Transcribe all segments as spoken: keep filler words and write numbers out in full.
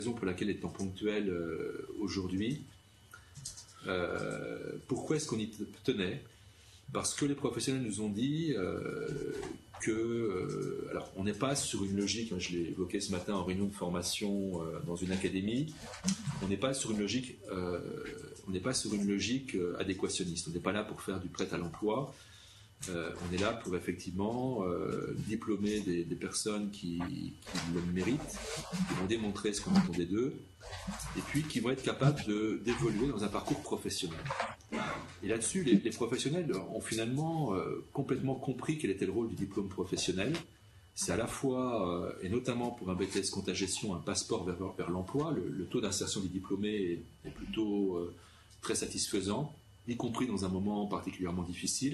raison pour laquelle étant ponctuel euh, aujourd'hui. Euh, pourquoi est-ce qu'on y tenait? Parce que les professionnels nous ont dit euh, que, euh, alors on n'est pas sur une logique, je l'ai évoqué ce matin en réunion de formation euh, dans une académie, on n'est pas sur une logique, euh, on n'est pas sur une logique euh, adéquationniste, on n'est pas là pour faire du prêt à l'emploi, euh, on est là pour effectivement euh, diplômer des, des personnes qui, qui le méritent, qui vont démontrer ce qu'on attendait d'eux, et puis qui vont être capables de, d'évoluer dans un parcours professionnel. Et là-dessus, les, les professionnels ont finalement euh, complètement compris quel était le rôle du diplôme professionnel. C'est à la fois, euh, et notamment pour un B T S compta gestion, un passeport vers, vers l'emploi. Le, le taux d'insertion des diplômés est, est plutôt euh, très satisfaisant, y compris dans un moment particulièrement difficile.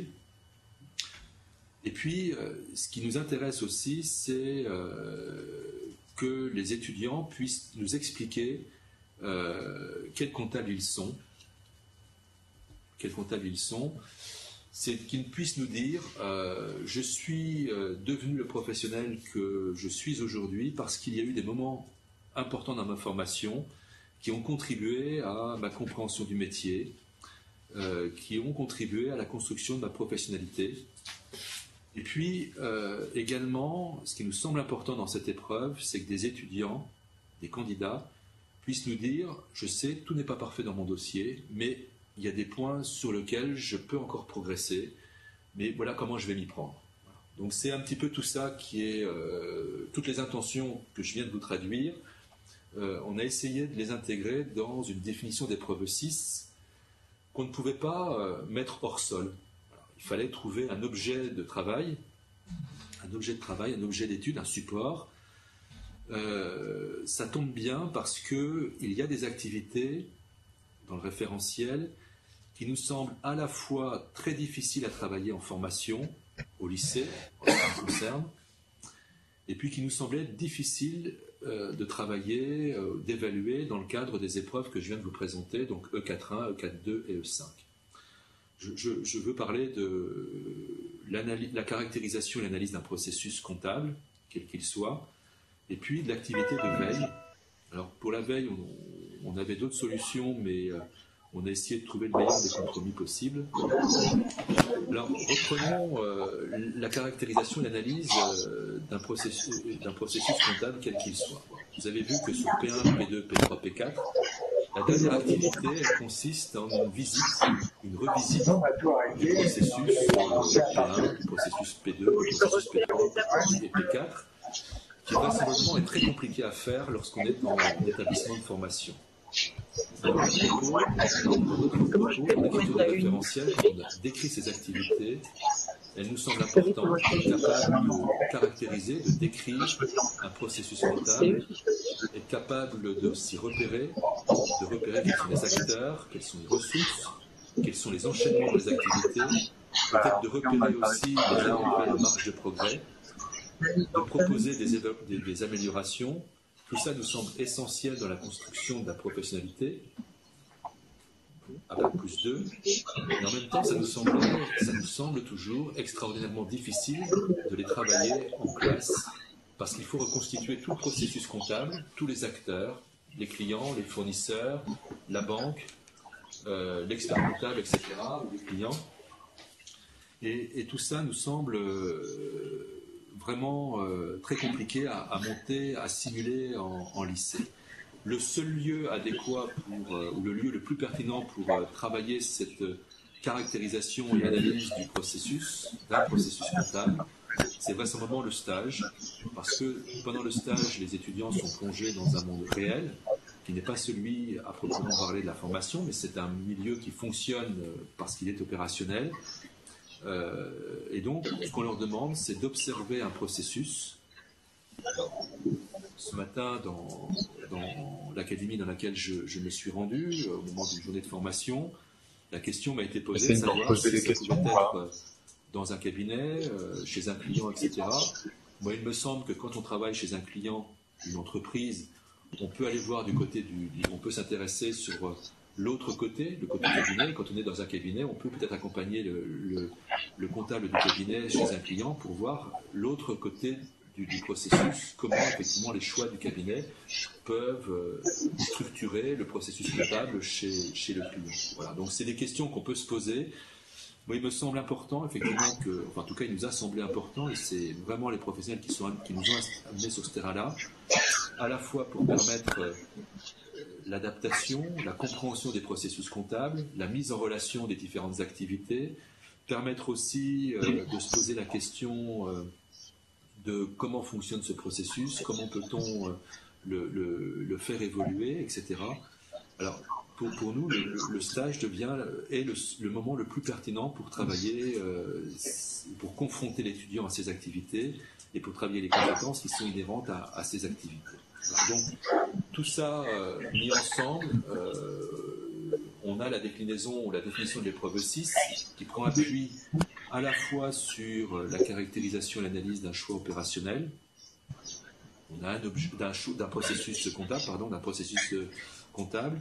Et puis, euh, ce qui nous intéresse aussi, c'est euh, que les étudiants puissent nous expliquer euh, quels comptables ils sont, quels comptables ils sont, c'est qu'ils puissent nous dire euh, je suis euh, devenu le professionnel que je suis aujourd'hui parce qu'il y a eu des moments importants dans ma formation qui ont contribué à ma compréhension du métier, euh, qui ont contribué à la construction de ma professionnalité. Et puis euh, également, ce qui nous semble important dans cette épreuve, c'est que des étudiants, des candidats, puissent nous dire je sais, tout n'est pas parfait dans mon dossier, mais il y a des points sur lesquels je peux encore progresser, mais voilà comment je vais m'y prendre. Donc c'est un petit peu tout ça qui est, euh, toutes les intentions que je viens de vous traduire, euh, on a essayé de les intégrer dans une définition d'épreuve six qu'on ne pouvait pas euh, mettre hors sol. Alors, il fallait trouver un objet de travail, un objet de travail, un objet d'étude, un support. Euh, ça tombe bien parce qu'il y a des activités dans le référentiel qui nous semblent à la fois très difficiles à travailler en formation, au lycée, en ce qui me concerne, et puis qui nous semblaient difficiles euh, de travailler, euh, d'évaluer dans le cadre des épreuves que je viens de vous présenter, donc E quatre un, E quatre deux et E cinq. Je, je, je veux parler de la caractérisation et l'analyse d'un processus comptable, quel qu'il soit, et puis de l'activité de veille. Alors pour la veille, on, on avait d'autres solutions, mais euh, on a essayé de trouver le meilleur des compromis possibles. Alors reprenons euh, la caractérisation et l'analyse euh, d'un processus, d'un processus comptable quel qu'il soit. Vous avez vu que sur P un, P deux, P trois, P quatre, la dernière activité elle consiste en une visite, une revisite du processus euh, P un, du processus P deux, du processus P trois et P quatre, qui vraisemblablement est très compliqué à faire lorsqu'on est dans un établissement de formation. Dans notre propos, dans notre propos, en écriture de référentiel, quand on a décrit ces activités, elle nous semble importante d'être capable de caractériser, de décrire un processus comptable, être capable de s'y repérer, de repérer quels sont les acteurs, quelles sont les ressources, quels sont les enchaînements des activités, peut-être de repérer aussi les éventuelles marges de progrès, de proposer des, des, des améliorations. Tout ça nous semble essentiel dans la construction de la professionnalité, avec plus deux, mais en même temps, ça nous, semble, ça nous semble toujours extraordinairement difficile de les travailler en classe, parce qu'il faut reconstituer tout le processus comptable, tous les acteurs, les clients, les fournisseurs, la banque, euh, l'expert comptable, et cetera, ou les clients. Et, et tout ça nous semble euh, vraiment euh, très compliqué à, à monter, à simuler en, en lycée. Le seul lieu adéquat, pour, euh, ou le lieu le plus pertinent pour euh, travailler cette euh, caractérisation et analyse du processus, d'un processus comptable, c'est vraisemblablement le stage, parce que pendant le stage, les étudiants sont plongés dans un monde réel, qui n'est pas celui à proprement parler de la formation, mais c'est un milieu qui fonctionne parce qu'il est opérationnel. Euh, et donc, ce qu'on leur demande, c'est d'observer un processus. Ce matin, dans, dans l'académie dans laquelle je, je me suis rendu, au moment d'une journée de formation, la question m'a été posée de savoir si ça pouvait être dans un cabinet, euh, chez un client, et cetera. Moi, il me semble que quand on travaille chez un client, une entreprise, on peut aller voir du côté du... On peut s'intéresser sur l'autre côté, le côté cabinet. Quand on est dans un cabinet, on peut peut-être accompagner le, le, le comptable du cabinet chez un client pour voir l'autre côté du, du processus, comment effectivement les choix du cabinet peuvent euh, structurer le processus comptable chez, chez le client. Voilà. Donc c'est des questions qu'on peut se poser. Moi, il me semble important, effectivement, que, enfin, en tout cas, il nous a semblé important, et c'est vraiment les professionnels qui, sont, qui nous ont amenés sur ce terrain-là, à la fois pour permettre euh, l'adaptation, la compréhension des processus comptables, la mise en relation des différentes activités, permettre aussi euh, de se poser la question euh, de comment fonctionne ce processus, comment peut-on euh, le, le, le faire évoluer, et cetera. Alors, pour, pour nous, le, le stage devient est le, le moment le plus pertinent pour travailler, euh, pour confronter l'étudiant à ses activités et pour travailler les compétences qui sont inhérentes à, à ces activités. Donc, tout ça euh, mis ensemble, euh, on a la déclinaison ou la définition de l'épreuve six qui prend appui à la fois sur la caractérisation et l'analyse d'un choix opérationnel. On a d'un, d'un processus comptable, pardon, d'un processus comptable.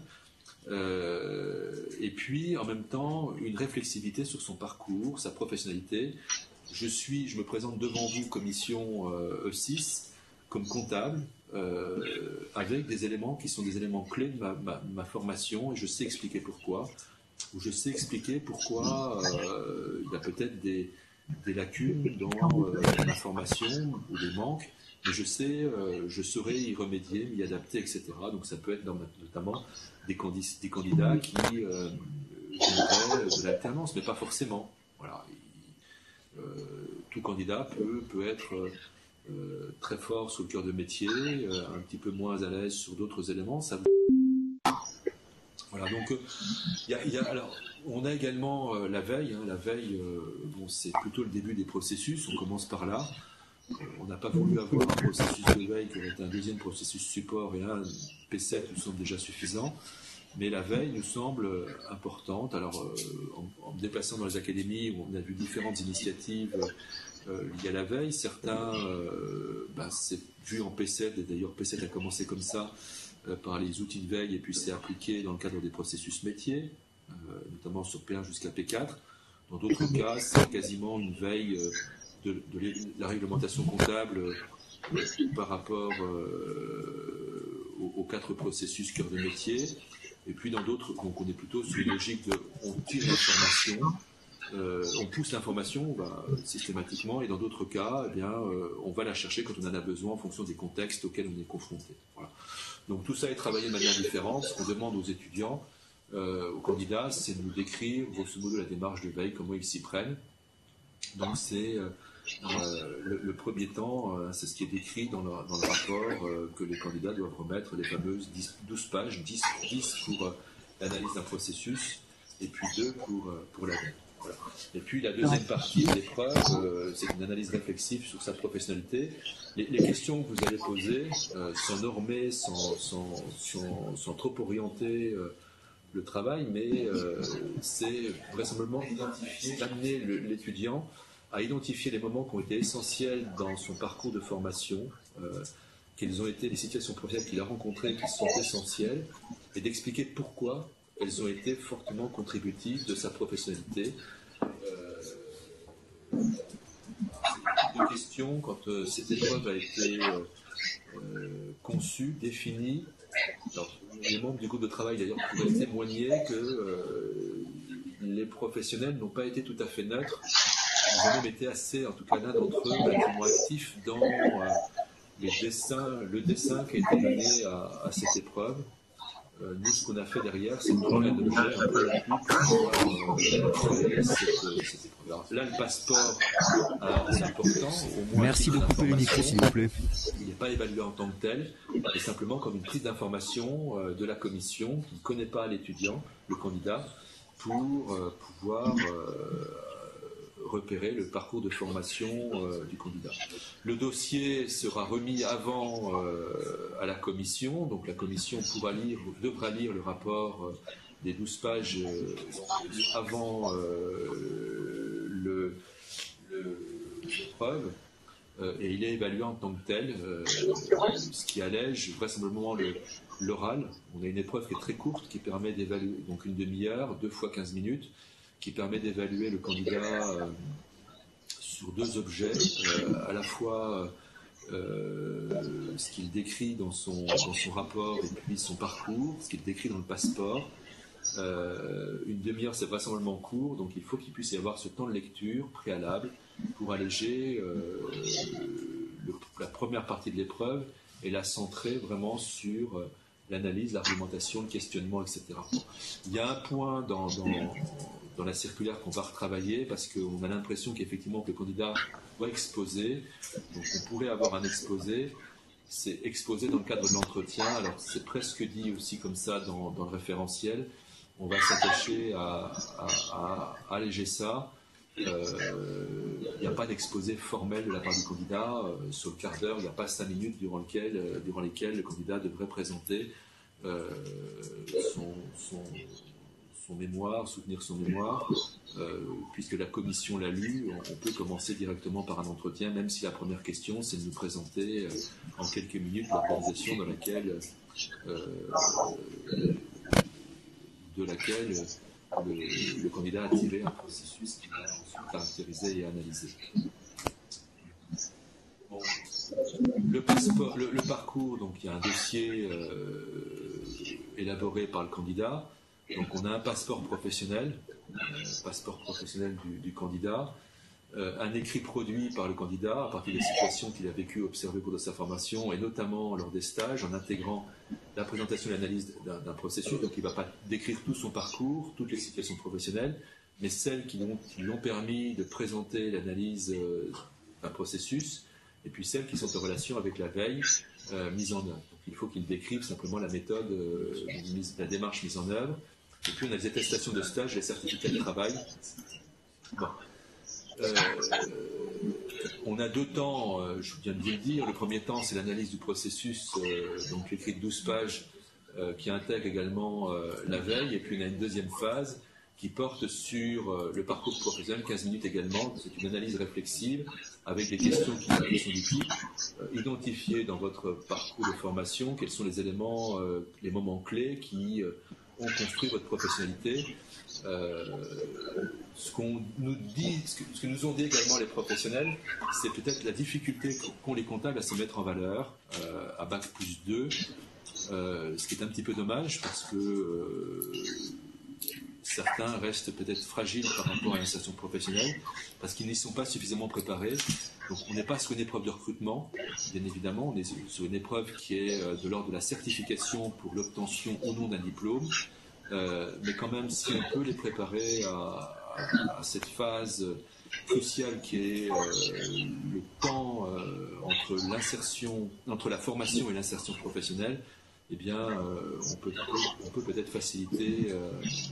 Euh, et puis en même temps une réflexivité sur son parcours, sa professionnalité. Je suis, je me présente devant vous, commission euh, E six, comme comptable, euh, avec des éléments qui sont des éléments clés de ma, ma, ma formation, et je sais expliquer pourquoi, ou je sais expliquer pourquoi euh, il y a peut-être des, des lacunes dans euh, ma formation ou des manques, mais je sais, euh, je saurais y remédier, m'y adapter, et cetera. Donc ça peut être dans, notamment des, candis, des candidats qui euh, voudraient de l'alternance, mais pas forcément. Voilà. Euh, tout candidat peut, peut être euh, très fort sur le cœur de métier, euh, un petit peu moins à l'aise sur d'autres éléments. Ça... Voilà, donc euh, y a, y a, alors, on a également euh, la veille. Hein, la veille, euh, bon, c'est plutôt le début des processus, on commence par là. On n'a pas voulu avoir un processus de veille qui aurait été un deuxième processus support et un P sept nous semble déjà suffisant. Mais la veille nous semble importante. Alors, euh, en, en me déplaçant dans les académies où on a vu différentes initiatives euh, liées à la veille, certains, euh, ben, c'est vu en P sept, et d'ailleurs P sept a commencé comme ça, euh, par les outils de veille, et puis c'est appliqué dans le cadre des processus métiers, euh, notamment sur P un jusqu'à P quatre. Dans d'autres cas, c'est quasiment une veille euh, de, de la réglementation comptable euh, par rapport euh, aux, aux quatre processus cœur de métier. Et puis dans d'autres, donc on est plutôt sur une logique de on tire l'information, euh, on pousse l'information bah, systématiquement, et dans d'autres cas, eh bien, euh, on va la chercher quand on en a besoin en fonction des contextes auxquels on est confronté. Voilà. Donc tout ça est travaillé de manière différente. Ce qu'on demande aux étudiants, euh, aux candidats, c'est de nous décrire grosso modo la démarche de veille, comment ils s'y prennent. Donc c'est euh, euh, le, le premier temps, euh, c'est ce qui est décrit dans le, dans le rapport euh, que les candidats doivent remettre, les fameuses dix, douze pages, dix, dix pour euh, l'analyse d'un processus et puis deux pour, euh, pour la veille. Voilà. Et puis la deuxième partie de l'épreuve, euh, c'est une analyse réflexive sur sa professionnalité. Les, les questions que vous allez poser, euh, sans normer, sans, sans, sans, sans trop orienter euh, le travail, mais euh, c'est vraisemblablement identifier, amener le, l'étudiant à identifier les moments qui ont été essentiels dans son parcours de formation, euh, quelles ont été les situations professionnelles qu'il a rencontrées qui sont essentielles, et d'expliquer pourquoi elles ont été fortement contributives de sa professionnalité. Euh, c'est une question quand euh, cette épreuve a été euh, euh, conçue, définie. Alors, les membres du groupe de travail d'ailleurs pourraient témoigner que euh, les professionnels n'ont pas été tout à fait neutres. Ils ont même été assez, en tout cas l'un d'entre eux, relativement actifs dans euh, les dessins, le dessin qui a été donné à, à cette épreuve. Euh, nous, ce qu'on a fait derrière, c'est qu'on a un objet un peu appui pour euh, créer cette, cette épreuve. Alors, là, le passeport, euh, c'est important. Au moins, merci de couper le micro, s'il vous plaît. Il n'est pas évalué en tant que tel, mais simplement comme une prise d'information euh, de la commission qui ne connaît pas l'étudiant, le candidat, pour euh, pouvoir euh, repérer le parcours de formation euh, du candidat. Le dossier sera remis avant euh, à la commission, donc la commission pourra lire, devra lire le rapport euh, des douze pages euh, avant euh, le, le, l'épreuve, euh, et il est évalué en tant que tel, euh, ce qui allège vraisemblablement le, l'oral. On a une épreuve qui est très courte, qui permet d'évaluer, donc une demi-heure, deux fois quinze minutes, qui permet d'évaluer le candidat euh, sur deux objets, euh, à la fois euh, ce qu'il décrit dans son, dans son rapport et puis son parcours, ce qu'il décrit dans le passeport. Euh, une demi-heure, c'est vraisemblablement court, donc il faut qu'il puisse y avoir ce temps de lecture préalable pour alléger euh, le, la première partie de l'épreuve et la centrer vraiment sur euh, l'analyse, l'argumentation, le questionnement, et cetera. Il y a un point dans, dans, dans la circulaire qu'on va retravailler parce qu'on a l'impression qu'effectivement que le candidat doit exposer, donc on pourrait avoir un exposé, c'est exposé dans le cadre de l'entretien, alors c'est presque dit aussi comme ça dans, dans le référentiel. On va s'attacher à, à, à, à alléger ça. Il euh, n'y a pas d'exposé formel de la part du candidat. Euh, sur le quart d'heure, il n'y a pas cinq minutes durant, lequel, euh, durant lesquelles le candidat devrait présenter euh, son, son, son mémoire, soutenir son mémoire. Euh, puisque la commission l'a lu, on, on peut commencer directement par un entretien, même si la première question, c'est de nous présenter euh, en quelques minutes l'organisation dans laquelle... Euh, de laquelle le, le candidat a tiré un processus qu'il va ensuite caractériser et analyser. Bon. Le, passeport, le, le parcours, donc il y a un dossier euh, élaboré par le candidat. Donc on a un passeport professionnel, euh, passeport professionnel du, du candidat, euh, un écrit produit par le candidat à partir des situations qu'il a vécues, observées au cours de sa formation, et notamment lors des stages, en intégrant la présentation et l'analyse d'un, d'un processus. Donc il ne va pas décrire tout son parcours, toutes les situations professionnelles, mais celles qui l'ont, qui l'ont permis de présenter l'analyse euh, d'un processus, et puis celles qui sont en relation avec la veille euh, mise en œuvre. Donc il faut qu'il décrive simplement la méthode, euh, mise, la démarche mise en œuvre. Et puis on a les attestations de stage, les certificats de travail. Bon. Euh, on a deux temps, euh, je viens de vous le dire. Le premier temps, c'est l'analyse du processus, euh, donc écrit de douze pages, euh, qui intègre également euh, la veille. Et puis on a une deuxième phase qui porte sur euh, le parcours professionnel, quinze minutes également. C'est une analyse réflexive avec des questions qui sont du type euh, identifier dans votre parcours de formation quels sont les éléments, euh, les moments clés qui euh, ont construit votre professionnalité. Euh, ce qu'on nous dit, ce que, ce que nous ont dit également les professionnels, c'est peut-être la difficulté qu'ont les comptables à se mettre en valeur euh, à bac plus deux, euh, ce qui est un petit peu dommage parce que euh, certains restent peut-être fragiles par rapport à l'insertion professionnelle parce qu'ils n'y sont pas suffisamment préparés. Donc on n'est pas sur une épreuve de recrutement, bien évidemment, on est sur une épreuve qui est de l'ordre de la certification pour l'obtention ou non d'un diplôme. Euh, mais quand même, si on peut les préparer à, à, à cette phase cruciale qui est euh, le temps euh, entre l'insertion, entre la formation et l'insertion professionnelle, eh bien, euh, on peut, on peut peut-être faciliter euh,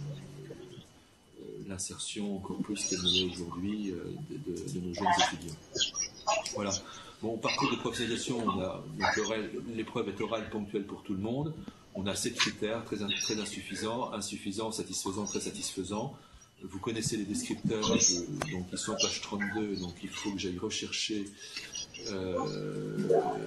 l'insertion encore plus qu'elle ne l'est aujourd'hui euh, de, de, de nos jeunes étudiants. Voilà. Bon, parcours de professionnalisation, on a, donc, l'épreuve est orale ponctuelle pour tout le monde. On a sept critères, très, très insuffisants, insuffisants, satisfaisants, très satisfaisants. Vous connaissez les descripteurs, de, donc ils sont page trente-deux, donc il faut que j'aille rechercher. Euh,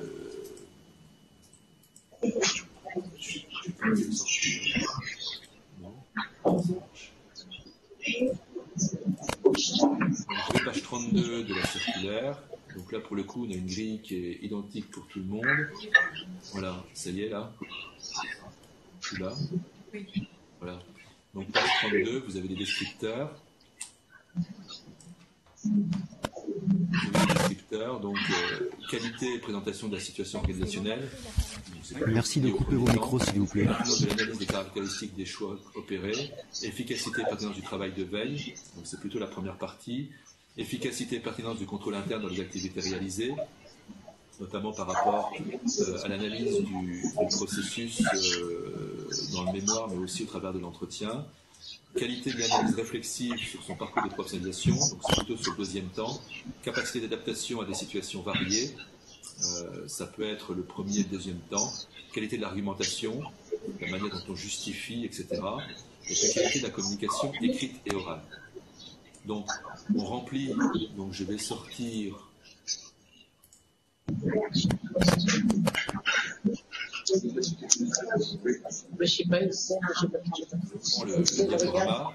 donc, page trente-deux de la circulaire. Donc là, pour le coup, on a une grille qui est identique pour tout le monde. Voilà, ça y est, là. Je suis là. Oui. Voilà. Donc, page trente-deux, vous avez des descripteurs. Vous avez des descripteurs. Donc, euh, qualité et présentation de la situation organisationnelle. Donc, merci de couper vos micros, s'il vous plaît. De l'analyse des caractéristiques des choix opérés. Efficacité et pertinence du travail de veille. Donc, c'est plutôt la première partie. Efficacité et pertinence du contrôle interne dans les activités réalisées, notamment par rapport euh, à l'analyse du, du processus euh, dans le mémoire, mais aussi au travers de l'entretien. Qualité de l'analyse réflexive sur son parcours de professionnalisation, donc c'est plutôt sur le deuxième temps. Capacité d'adaptation à des situations variées, euh, ça peut être le premier et le deuxième temps. Qualité de l'argumentation, la manière dont on justifie, et cetera. Et puis qualité de la communication écrite et orale. Donc, on remplit, donc je vais sortir Je sais pas, je sais pas. le, le diaporama.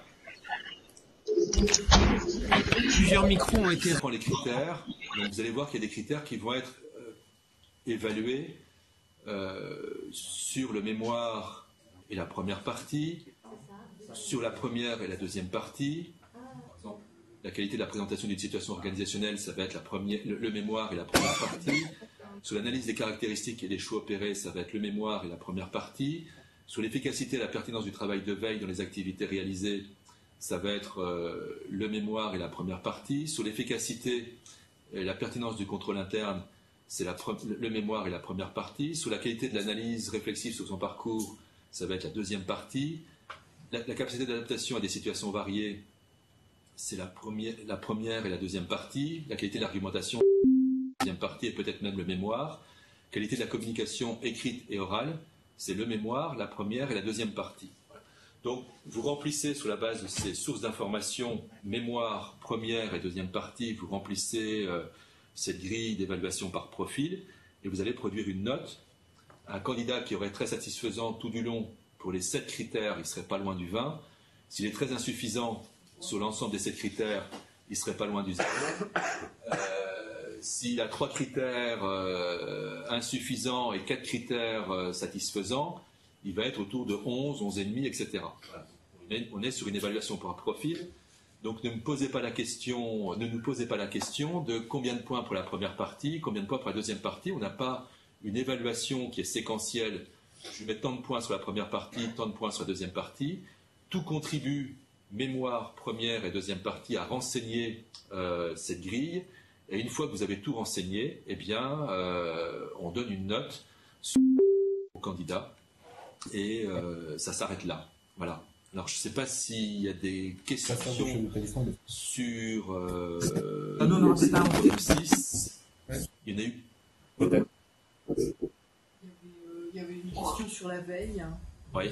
Plusieurs micros ont été... On prend les critères, donc vous allez voir qu'il y a des critères qui vont être euh, évaluer euh, sur le mémoire et la première partie, sur la première et la deuxième partie. Par exemple, la qualité de la présentation d'une situation organisationnelle, ça va être la première, le, le mémoire et la première partie. Sur l'analyse des caractéristiques et des choix opérés, ça va être le mémoire et la première partie. Sur l'efficacité et la pertinence du travail de veille dans les activités réalisées, ça va être euh, le mémoire et la première partie. Sur l'efficacité et la pertinence du contrôle interne, c'est la le mémoire et la première partie. Sur la qualité de l'analyse réflexive sur son parcours, ça va être la deuxième partie. La, la capacité d'adaptation à des situations variées, c'est la première, la première et la deuxième partie. La qualité de l'argumentation, la deuxième partie et peut-être même le mémoire. Qualité de la communication écrite et orale, c'est le mémoire, la première et la deuxième partie. Donc, vous remplissez sur la base de ces sources d'information, mémoire, première et deuxième partie, vous remplissez euh, cette grille d'évaluation par profil et vous allez produire une note. Un candidat qui aurait très satisfaisant tout du long pour les sept critères, il ne serait pas loin du vingt. S'il est très insuffisant sur l'ensemble des sept critères, il ne serait pas loin du zéro. Euh, S'il a trois critères euh, insuffisants et quatre critères euh, satisfaisants, il va être autour de onze, onze virgule cinq, et cetera. Voilà. On est, on est sur une évaluation par profil. Donc ne me posez pas la question, ne nous posez pas la question de combien de points pour la première partie, combien de points pour la deuxième partie. On n'a pas une évaluation qui est séquentielle. Je vais mettre tant de points sur la première partie, tant de points sur la deuxième partie. Tout contribue, mémoire, première et deuxième partie, à renseigner euh, cette grille. Et une fois que vous avez tout renseigné, eh bien, euh, on donne une note au candidat. Et euh, ça s'arrête là. Voilà. Alors, je ne sais pas s'il y a des questions sur euh, ah non, non, c'est pas le six. Il y en a eu. Il y avait, euh, il y avait une question sur la veille. Oui.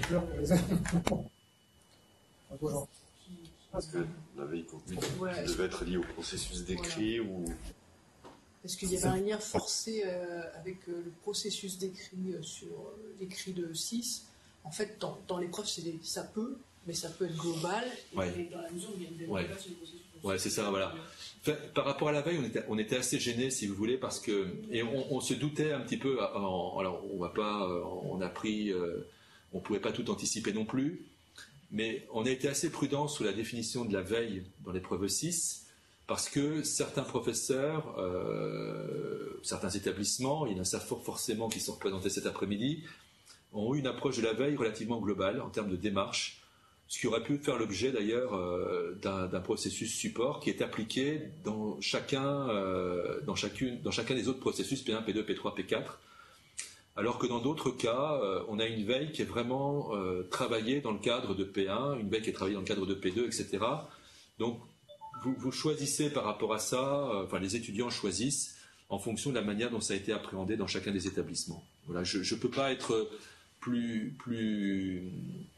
Parce que la veille continue, ouais, devait être liée au processus d'écrit voilà. ou... Est-ce qu'il y avait un lien forcé euh, avec euh, le processus d'écrit euh, sur euh, l'écrit de six? En fait, dans, dans l'épreuve, ça peut, mais ça peut être global. Ouais. Et dans la mesure où il y a une débat ouais. sur le processus. Ouais, c'est ça, voilà. Enfin, par rapport à la veille, on était, on était assez gênés, si vous voulez, parce que et on, on se doutait un petit peu. En, alors, on va pas, on a pris, euh, on pouvait pas tout anticiper non plus, mais on a été assez prudent sur la définition de la veille dans l'épreuve six. Parce que certains professeurs, euh, certains établissements, il y en a ça fort forcément qui sont représentés cet après-midi, ont eu une approche de la veille relativement globale en termes de démarche, ce qui aurait pu faire l'objet d'ailleurs euh, d'un processus support qui est appliqué dans chacun, euh, dans, chacune, dans chacun des autres processus P un, P deux, P trois, P quatre, alors que dans d'autres cas, euh, on a une veille qui est vraiment euh, travaillée dans le cadre de P un, une veille qui est travaillée dans le cadre de P deux, et cetera. Donc, Vous, vous choisissez par rapport à ça, euh, enfin les étudiants choisissent en fonction de la manière dont ça a été appréhendé dans chacun des établissements. Voilà, je ne peux pas être plus... plus...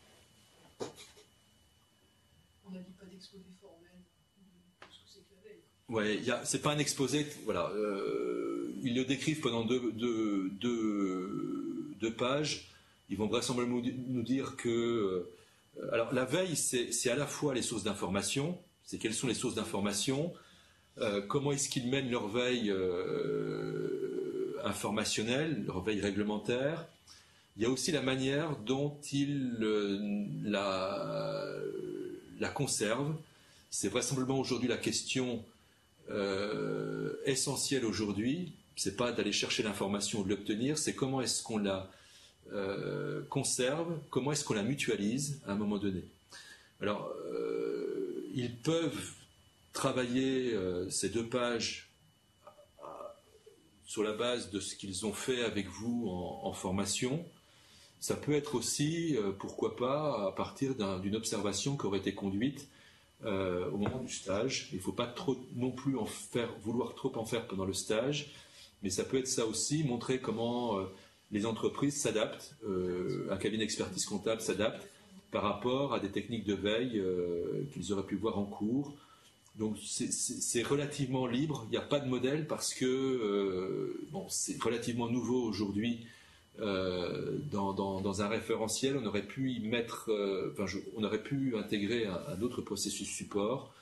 On n'a dit pas d'exposé formel, ce que c'est que la veille. Ouais, c'est pas un exposé, voilà. Euh, ils le décrivent pendant deux, deux, deux, deux pages. Ils vont vraisemblablement nous dire que... Euh, alors la veille, c'est à la fois les sources d'information, c'est quelles sont les sources d'information, euh, comment est-ce qu'ils mènent leur veille euh, informationnelle, leur veille réglementaire. Il y a aussi la manière dont ils euh, la, la conservent. C'est vraisemblablement aujourd'hui la question euh, essentielle aujourd'hui. C'est pas d'aller chercher l'information ou de l'obtenir, c'est comment est-ce qu'on la euh, conserve, comment est-ce qu'on la mutualise à un moment donné. Alors, euh, ils peuvent travailler euh, ces deux pages à, sur la base de ce qu'ils ont fait avec vous en, en formation. Ça peut être aussi, euh, pourquoi pas, à partir d'une observation qui aurait été conduite euh, au moment du stage. Il ne faut pas trop non plus en faire, vouloir trop en faire pendant le stage, mais ça peut être ça aussi, montrer comment euh, les entreprises s'adaptent, euh, un cabinet d'expertise comptable s'adapte par rapport à des techniques de veille euh, qu'ils auraient pu voir en cours. Donc c'est relativement libre, il n'y a pas de modèle parce que euh, bon, c'est relativement nouveau aujourd'hui euh, dans, dans, dans un référentiel. On aurait pu y mettre, euh, enfin, je, on aurait pu intégrer un, un autre processus support.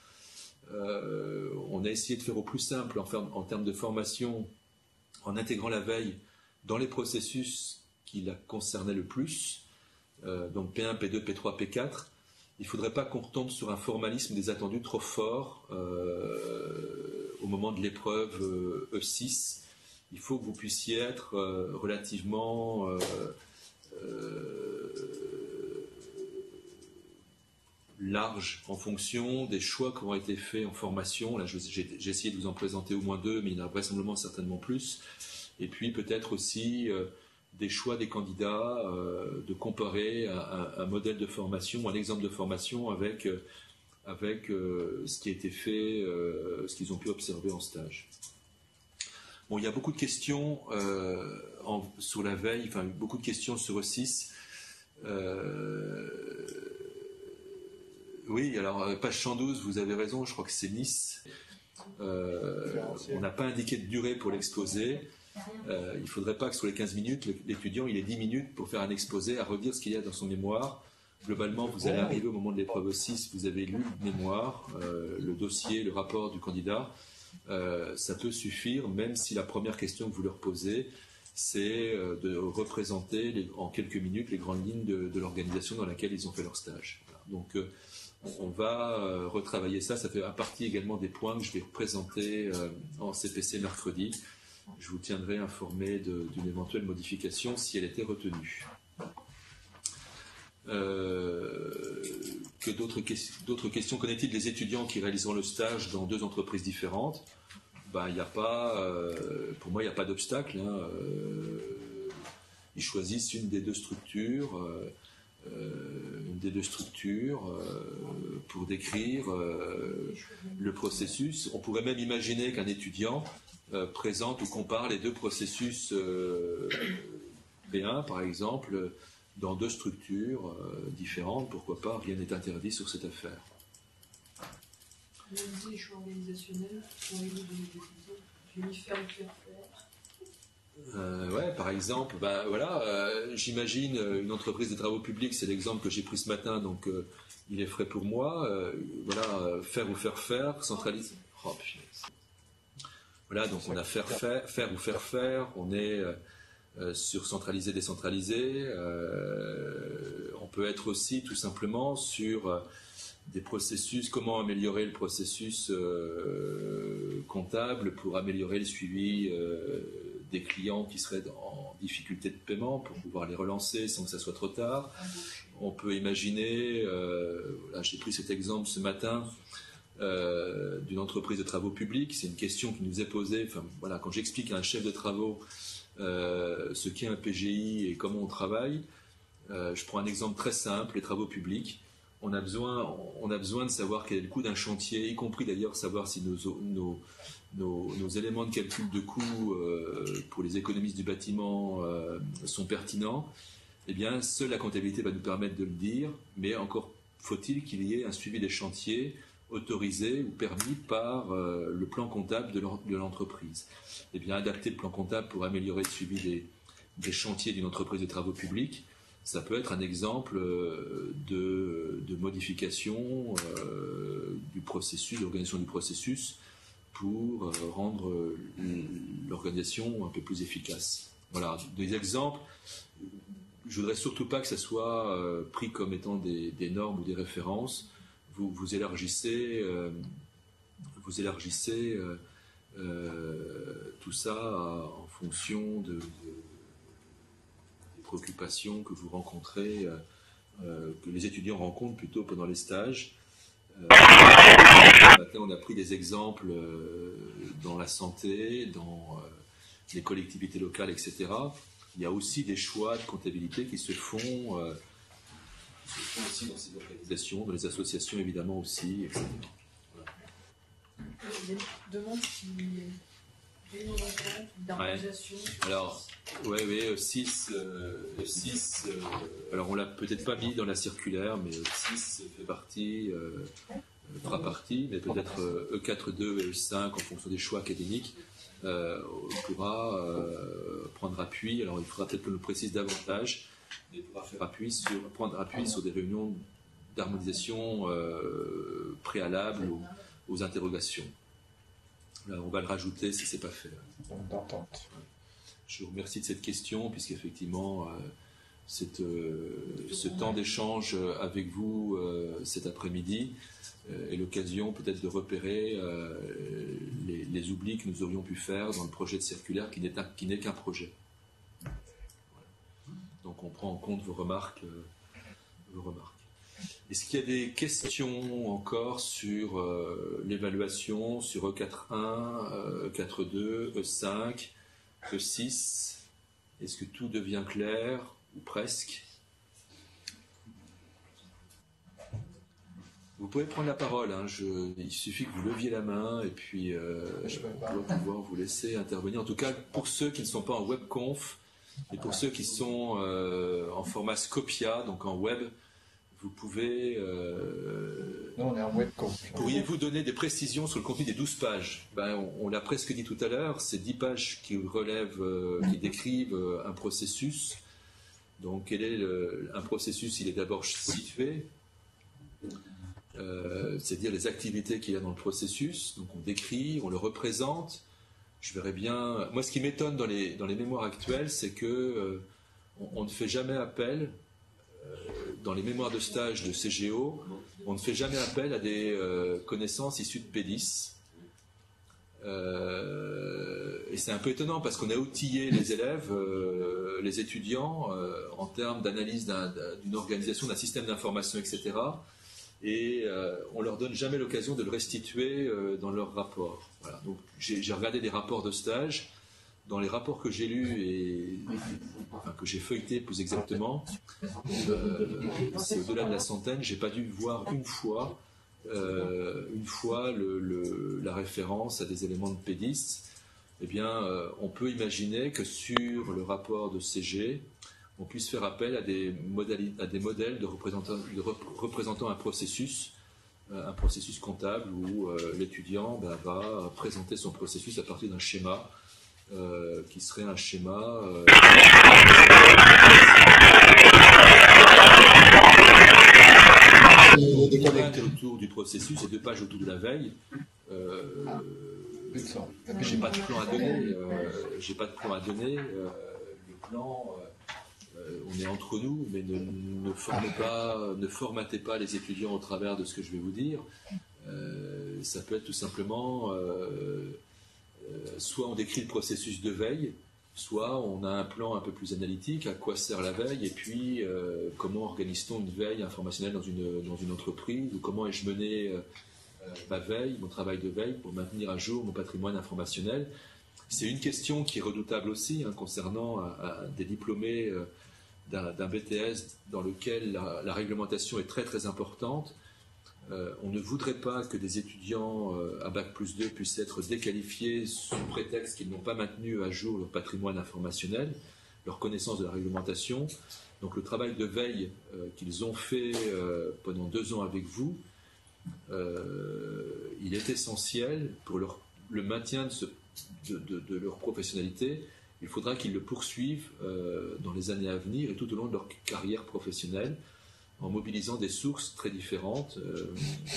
Euh, on a essayé de faire au plus simple en, en termes de formation en intégrant la veille dans les processus qui la concernaient le plus, euh, donc P un, P deux, P trois, P quatre, il ne faudrait pas qu'on retombe sur un formalisme des attendus trop fort euh, au moment de l'épreuve euh, E six. Il faut que vous puissiez être euh, relativement euh, euh, large en fonction des choix qui ont été faits en formation. Là, j'ai essayé de vous en présenter au moins deux, mais il y en a vraisemblablement certainement plus. Et puis peut-être aussi euh, des choix des candidats, euh, de comparer un, un, un modèle de formation, un exemple de formation avec, euh, avec euh, ce qui a été fait, euh, ce qu'ils ont pu observer en stage. Bon, il y a beaucoup de questions euh, en, sur la veille, enfin beaucoup de questions sur E six. Euh, oui, alors page cent douze, vous avez raison, je crois que c'est Nice. Euh, on n'a pas indiqué de durée pour l'exposé. Euh, il ne faudrait pas que sur les quinze minutes, l'étudiant il ait dix minutes pour faire un exposé, à redire ce qu'il y a dans son mémoire. Globalement, vous allez arriver au moment de l'épreuve E six, vous avez lu le mémoire, euh, le dossier, le rapport du candidat. Euh, ça peut suffire, même si la première question que vous leur posez, c'est euh, de représenter les, en quelques minutes les grandes lignes de, de l'organisation dans laquelle ils ont fait leur stage. Voilà. Donc, euh, on va euh, retravailler ça. Ça fait à partie également des points que je vais présenter euh, en C P C mercredi. Je vous tiendrai informé d'une éventuelle modification si elle était retenue. Euh, que d'autres que questions? Qu'en est-il des étudiants qui réaliseront le stage dans deux entreprises différentes? Ben, il n'y a pas, euh, pour moi, il n'y a pas d'obstacle. Hein. Euh, ils choisissent une des deux structures, euh, euh, une des deux structures euh, pour décrire euh, le processus. On pourrait même imaginer qu'un étudiant euh, présente ou compare les deux processus euh, P un, par exemple, dans deux structures euh, différentes, pourquoi pas, rien n'est interdit sur cette affaire. Analyser les choix organisationnels, faire faire euh, ouais, par exemple, ben, voilà, euh, j'imagine une entreprise de travaux publics, c'est l'exemple que j'ai pris ce matin, donc euh, il est frais pour moi. Euh, voilà, faire ou faire faire, centraliser. Oh, voilà, donc on a faire faire, faire ou faire faire, on est euh, Euh, sur centralisé, décentralisé. Euh, on peut être aussi tout simplement sur euh, des processus, comment améliorer le processus euh, comptable pour améliorer le suivi euh, des clients qui seraient en difficulté de paiement, pour pouvoir les relancer sans que ça soit trop tard. On peut imaginer, euh, là j'ai pris cet exemple ce matin, euh, d'une entreprise de travaux publics. C'est une question qui nous est posée. Enfin, voilà, quand j'explique à un chef de travaux Euh, ce qu'est un P G I et comment on travaille. Euh, je prends un exemple très simple, les travaux publics. On a besoin, on a besoin de savoir quel est le coût d'un chantier, y compris d'ailleurs savoir si nos, nos, nos, nos éléments de calcul de coût euh, pour les économistes du bâtiment euh, sont pertinents. Eh bien, seule la comptabilité va nous permettre de le dire, mais encore faut-il qu'il y ait un suivi des chantiers autorisé ou permis par euh, le plan comptable de l'entreprise. Eh bien, adapter le plan comptable pour améliorer le suivi des, des chantiers d'une entreprise de travaux publics, ça peut être un exemple euh, de, de modification euh, du processus, de l'organisation du processus pour euh, rendre l'organisation un peu plus efficace. Voilà, des exemples. Je voudrais surtout pas que ça soit euh, pris comme étant des, des normes ou des références. Vous, vous élargissez, euh, vous élargissez euh, euh, tout ça à, en fonction de, de, des préoccupations que vous rencontrez, euh, euh, que les étudiants rencontrent plutôt pendant les stages. Euh, ce matin, on a pris des exemples euh, dans la santé, dans euh, les collectivités locales, et cetera. Il y a aussi des choix de comptabilité qui se font. Euh, se font aussi dans ces organisations, dans les associations évidemment aussi, et cetera. Voilà. Je demande si réunion d'organisation. Ouais. Alors, oui, oui, E six, euh, E six euh, alors on l'a peut-être pas mis dans la circulaire, mais E six fait partie, euh, fera partie, mais peut-être euh, E quatre deux et E cinq, en fonction des choix académiques, euh, pourra euh, prendre appui. Alors il faudra peut-être que nous précise davantage, mais pourra faire appui sur, prendre appui sur des réunions d'harmonisation euh, préalables aux, aux interrogations. Là, on va le rajouter si c'est pas fait. D'entente. je vous remercie de cette question, puisqu'effectivement, euh, cette, euh, ce temps d'échange avec vous euh, cet après-midi euh, est l'occasion peut-être de repérer euh, les, les oublis que nous aurions pu faire dans le projet de circulaire qui n'est qui n'est qu'un projet. Voilà. Donc on prend en compte vos remarques. Euh, vos remarques. Est-ce qu'il y a des questions encore sur euh, l'évaluation, sur E quatre point un, euh, E quatre point deux, E cinq, E six? Est-ce que tout devient clair, ou presque? Vous pouvez prendre la parole, hein, je, il suffit que vous leviez la main, et puis euh, on va pouvoir vous laisser intervenir. En tout cas, pour ceux qui ne sont pas en webconf, et pour ceux qui sont euh, en format Scopia, donc en web, vous pouvez... Euh, non, on est en webconf. Pourriez-vous donner des précisions sur le contenu des douze pages? Ben, On, on l'a presque dit tout à l'heure, c'est dix pages qui relèvent, euh, qui décrivent euh, un processus. Donc, quel est le, un processus? Il est d'abord situé, euh, c'est-à-dire les activités qu'il y a dans le processus. Donc, on décrit, on le représente. Je verrais bien... Moi, ce qui m'étonne dans les, dans les mémoires actuelles, c'est que euh, on, on ne fait jamais appel... Dans les mémoires de stage de C G O, on ne fait jamais appel à des euh, connaissances issues de P dix. Euh, et c'est un peu étonnant parce qu'on a outillé les élèves, euh, les étudiants, euh, en termes d'analyse d'un, d'une organisation, d'un système d'information, et cetera. Et euh, on leur donne jamais l'occasion de le restituer euh, dans leur rapport. Voilà. Donc j'ai, j'ai regardé des rapports de stage. Dans les rapports que j'ai lus et enfin, que j'ai feuilletés plus exactement, euh, c'est au-delà de la centaine. J'ai pas dû voir une fois, euh, une fois le, le, la référence à des éléments de P dix. Eh bien, euh, on peut imaginer que sur le rapport de C G, on puisse faire appel à des, modali- à des modèles de représentant, de rep- représentant un processus, euh, un processus comptable où euh, l'étudiant ben, va présenter son processus à partir d'un schéma. Euh, qui serait un schéma euh... deux pages autour du processus et deux pages autour de la veille. Euh, j'ai pas de plan à donner. Euh, j'ai pas de plan à donner. Euh, le plan, euh, on est entre nous, mais ne, ne formez pas, ne formatez pas les étudiants au travers de ce que je vais vous dire. Euh, ça peut être tout simplement euh, soit on décrit le processus de veille, soit on a un plan un peu plus analytique, à quoi sert la veille, et puis euh, comment organise-t-on une veille informationnelle dans une, dans une entreprise, ou comment ai-je mené euh, ma veille, mon travail de veille, pour maintenir à jour mon patrimoine informationnel. C'est une question qui est redoutable aussi, hein, concernant à, à des diplômés euh, d'un, d'un B T S dans lequel la, la réglementation est très très importante. Euh, on ne voudrait pas que des étudiants euh, à bac plus deux puissent être déqualifiés sous prétexte qu'ils n'ont pas maintenu à jour leur patrimoine informationnel, leur connaissance de la réglementation. Donc le travail de veille euh, qu'ils ont fait euh, pendant deux ans avec vous, euh, il est essentiel pour leur, le maintien de, ce, de, de, de leur professionnalité. Il faudra qu'ils le poursuivent euh, dans les années à venir et tout au long de leur carrière professionnelle, en mobilisant des sources très différentes. Euh,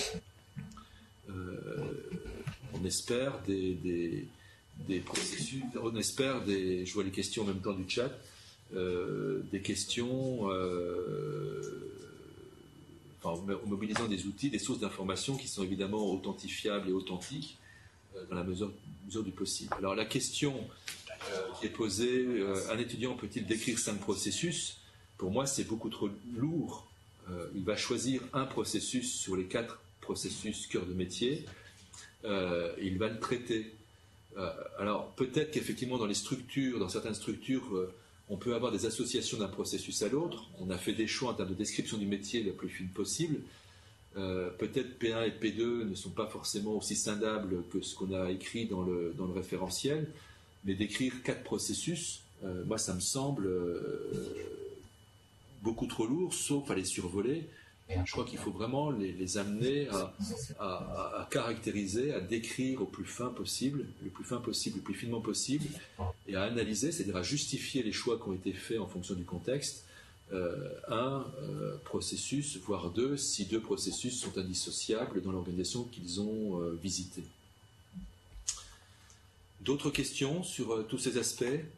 euh, on espère des, des, des processus, on espère des, je vois les questions en même temps du chat, euh, des questions, euh, enfin, en mobilisant des outils, des sources d'informations qui sont évidemment authentifiables et authentiques euh, dans la mesure, mesure du possible. Alors la question euh, qui est posée, euh, un étudiant peut-il décrire cinq processus? Pour moi, c'est beaucoup trop lourd. Euh, il va choisir un processus sur les quatre processus cœur de métier, euh, et il va le traiter. Euh, alors peut-être qu'effectivement dans les structures, dans certaines structures, euh, on peut avoir des associations d'un processus à l'autre. On a fait des choix en termes de description du métier la plus fine possible. Euh, peut-être P un et P deux ne sont pas forcément aussi scindables que ce qu'on a écrit dans le, dans le référentiel, mais d'écrire quatre processus, euh, moi ça me semble euh, beaucoup trop lourd, sauf à les survoler. Je crois qu'il faut vraiment les, les amener à, à, à caractériser, à décrire au plus fin possible, le plus fin possible, le plus finement possible, et à analyser, c'est-à-dire à justifier les choix qui ont été faits en fonction du contexte. Euh, un euh, processus, voire deux, si deux processus sont indissociables dans l'organisation qu'ils ont euh, visitée. D'autres questions sur euh, tous ces aspects ?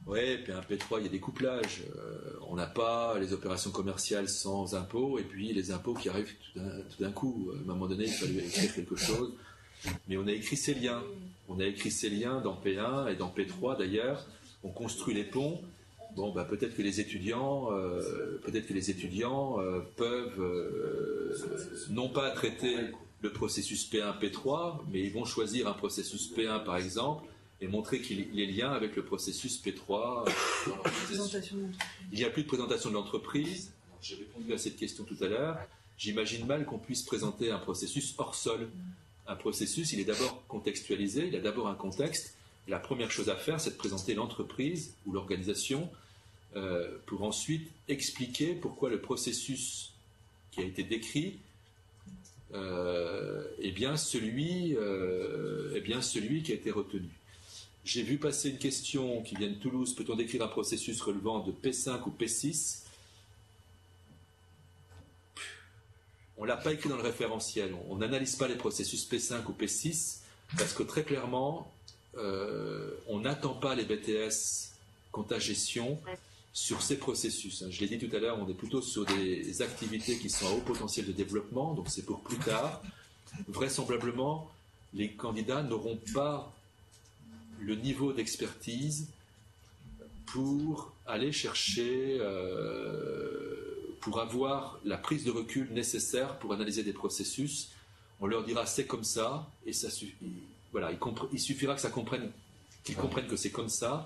Oui, puis un P trois, il y a des couplages. Euh, on n'a pas les opérations commerciales sans impôts, et puis les impôts qui arrivent tout d'un, tout d'un coup. À un moment donné, il fallait écrire quelque chose. Mais on a écrit ces liens. On a écrit ces liens dans P un et dans P trois d'ailleurs. On construit les ponts. Bon, bah, peut-être que les étudiants, euh, peut-être que les étudiants euh, peuvent euh, non pas traiter le processus P un, P trois, mais ils vont choisir un processus P un par exemple et montrer qu'il y a les liens avec le processus P trois. Euh, dans l'organisation. Il n'y a plus de présentation de l'entreprise. J'ai répondu à cette question tout à l'heure. J'imagine mal qu'on puisse présenter un processus hors sol. Un processus, il est d'abord contextualisé, il a d'abord un contexte. La première chose à faire, c'est de présenter l'entreprise ou l'organisation euh, pour ensuite expliquer pourquoi le processus qui a été décrit euh, est bien celui, euh, est bien celui qui a été retenu. J'ai vu passer une question qui vient de Toulouse. Peut-on décrire un processus relevant de P cinq ou P six? On ne l'a pas écrit dans le référentiel. On n'analyse pas les processus P cinq ou P six parce que très clairement, euh, on n'attend pas les B T S compta gestion sur ces processus. Je l'ai dit tout à l'heure, on est plutôt sur des activités qui sont à haut potentiel de développement, donc c'est pour plus tard. Vraisemblablement, les candidats n'auront pas le niveau d'expertise pour aller chercher, euh, pour avoir la prise de recul nécessaire pour analyser des processus. On leur dira c'est comme ça, et ça suffit. Voilà, il, il suffira que ça comprenne, qu'ils comprennent que c'est comme ça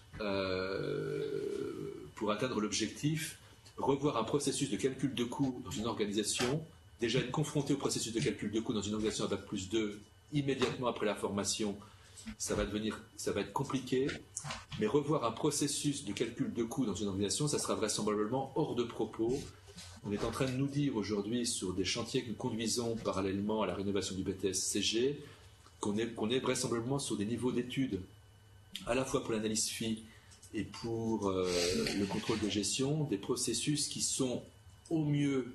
euh, pour atteindre l'objectif. Revoir un processus de calcul de coûts dans une organisation, déjà être confronté au processus de calcul de coûts dans une organisation à bac plus deux immédiatement après la formation, ça va devenir, ça va être compliqué, mais revoir un processus de calcul de coûts dans une organisation, ça sera vraisemblablement hors de propos. On est en train de nous dire aujourd'hui sur des chantiers que nous conduisons parallèlement à la rénovation du B T S C G qu'on est, qu'on est vraisemblablement sur des niveaux d'études à la fois pour l'analyse F I et pour euh, le contrôle de gestion, des processus qui sont au mieux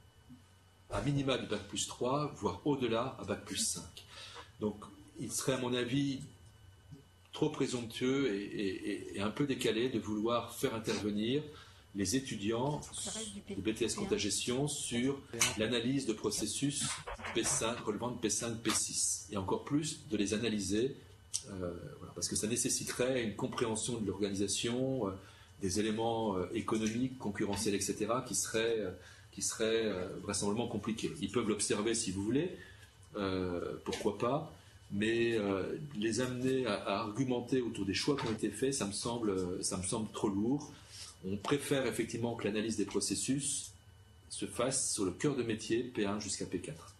à minima du bac plus trois, voire au-delà à bac plus cinq. Donc il serait à mon avis trop présomptueux et, et, et un peu décalé de vouloir faire intervenir les étudiants de B T S compta gestion sur l'analyse de processus P cinq, relevant de P cinq, P six. Et encore plus de les analyser, euh, voilà, parce que ça nécessiterait une compréhension de l'organisation, euh, des éléments euh, économiques, concurrentiels, et cetera, qui seraient, euh, qui seraient euh, vraisemblablement compliqués. Ils peuvent l'observer si vous voulez, euh, pourquoi pas, mais euh, les amener à, à argumenter autour des choix qui ont été faits, ça me semble, ça me semble trop lourd. On préfère effectivement que l'analyse des processus se fasse sur le cœur de métier, P un jusqu'à P quatre.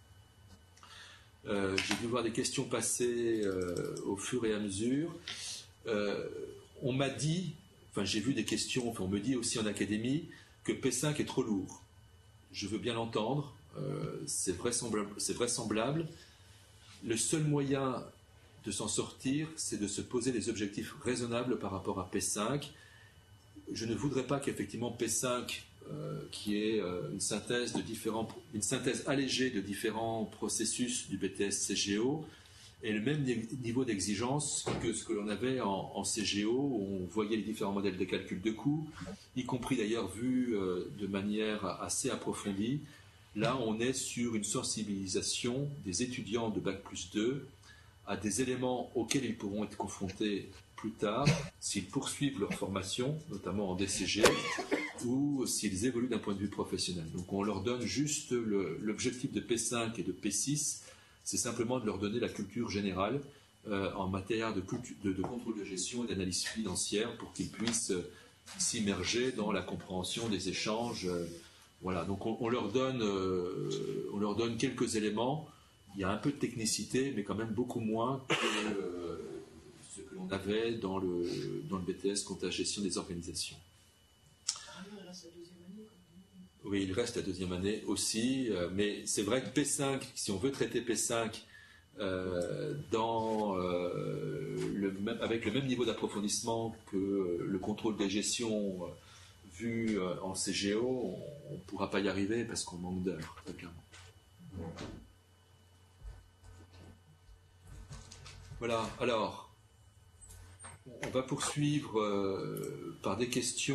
Euh, j'ai dû voir des questions passer euh, au fur et à mesure. Euh, on m'a dit, enfin j'ai vu des questions, enfin on me dit aussi en académie, que P cinq est trop lourd. Je veux bien l'entendre, euh, c'est vraisemblable, c'est vraisemblable. Le seul moyen de s'en sortir, c'est de se poser des objectifs raisonnables par rapport à P cinq. Je ne voudrais pas qu'effectivement P cinq, euh, qui est euh, une synthèse de différents, une synthèse allégée de différents processus du B T S C G O, ait le même niveau d'exigence que ce que l'on avait en, en C G O, où on voyait les différents modèles de calcul de coûts, y compris d'ailleurs vus euh, de manière assez approfondie. Là, on est sur une sensibilisation des étudiants de bac plus deux à des éléments auxquels ils pourront être confrontés plus tard, s'ils poursuivent leur formation, notamment en D C G, ou s'ils évoluent d'un point de vue professionnel. Donc on leur donne juste le, l'objectif de P cinq et de P six, c'est simplement de leur donner la culture générale euh, en matière de, culture, de, de contrôle de gestion et d'analyse financière pour qu'ils puissent euh, s'immerger dans la compréhension des échanges. Euh, voilà, donc on, on, leur donne, euh, on leur donne quelques éléments. Il y a un peu de technicité, mais quand même beaucoup moins que euh, ce que l'on avait dans le, dans le B T S compta gestion des organisations. Il reste la deuxième année. Oui, il reste la deuxième année aussi, euh, mais c'est vrai que P cinq, si on veut traiter P cinq euh, dans, euh, le même, avec le même niveau d'approfondissement que le contrôle des gestions euh, vu euh, en C G O, on ne pourra pas y arriver parce qu'on manque d'heures, très clairement. Voilà, alors, On va poursuivre euh, par des questions